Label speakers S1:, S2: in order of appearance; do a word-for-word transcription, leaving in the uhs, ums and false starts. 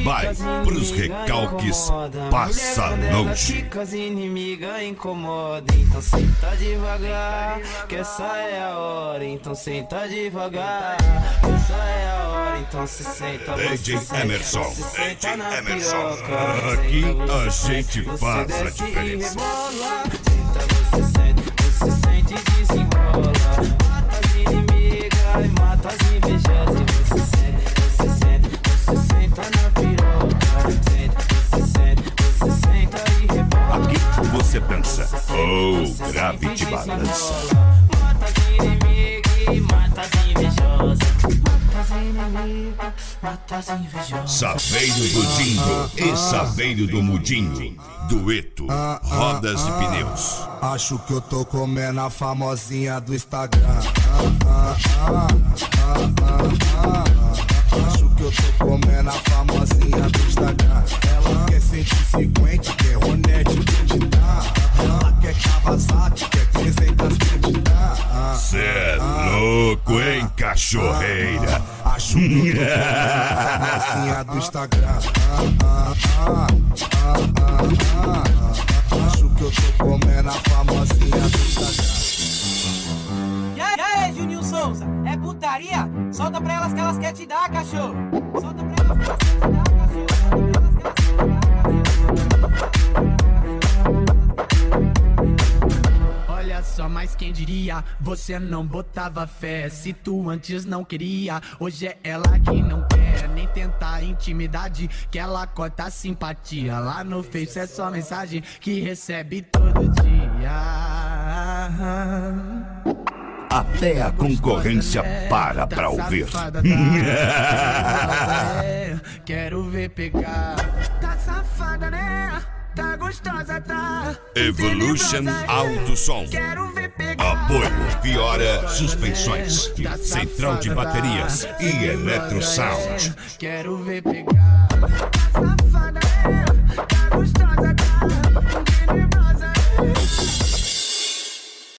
S1: Vai pros recalques, passa longe.
S2: As inimigas incomoda, então senta devagar, que essa é a hora, então senta devagar, que essa é a hora, então se senta.
S1: D J Emerson, D J Emerson, aqui a gente faz a diferença.
S2: Senta, você sente, você sente e desenrola. Mata as inimigas e mata as invejosas. Você sente, você sente, você senta na piroca. Senta, você sente, você senta e rebola.
S1: Aqui você dança, ou grave de balança.
S2: Mata as inimigas e mata as invejosas. Mata as inimigas, mata as invejosas.
S1: Saveiro do Dindo e Saveiro do Mudinho. Dueto, rodas de pneus.
S3: Acho que eu tô comendo a famosinha do Instagram. Acho que eu tô comendo a famosinha do Instagram. Ela quer cento e cinquenta, quer Ronete, Titan. Ela quer Kawasaki, quer trezentas Titan.
S1: Cê é louco, hein, cachorreira?
S3: Acho que eu tô comendo a famosinha do Instagram. Acho que eu tô comendo a famosinha do Instagram.
S4: E aí, e aí, Juninho Souza, é putaria? Solta pra elas que elas querem te dar, cachorro. Solta pra elas que elas querem te dar, cachorro. Olha só, mas quem diria, você não botava fé. Se tu antes não queria, hoje é ela que não quer nem tentar intimidade, que ela corta a simpatia. Lá no Face é só mensagem que recebe todo dia.
S1: Até a concorrência para pra ouvir.
S4: Quero ver pegar. Tá safada, né? Tá gostosa, tá?
S1: Evolution Auto Som. Apoio Fiora Suspensões, Central de Baterias e Electro Sound.
S4: Quero ver pegar. Tá safada, né? Tá gostosa.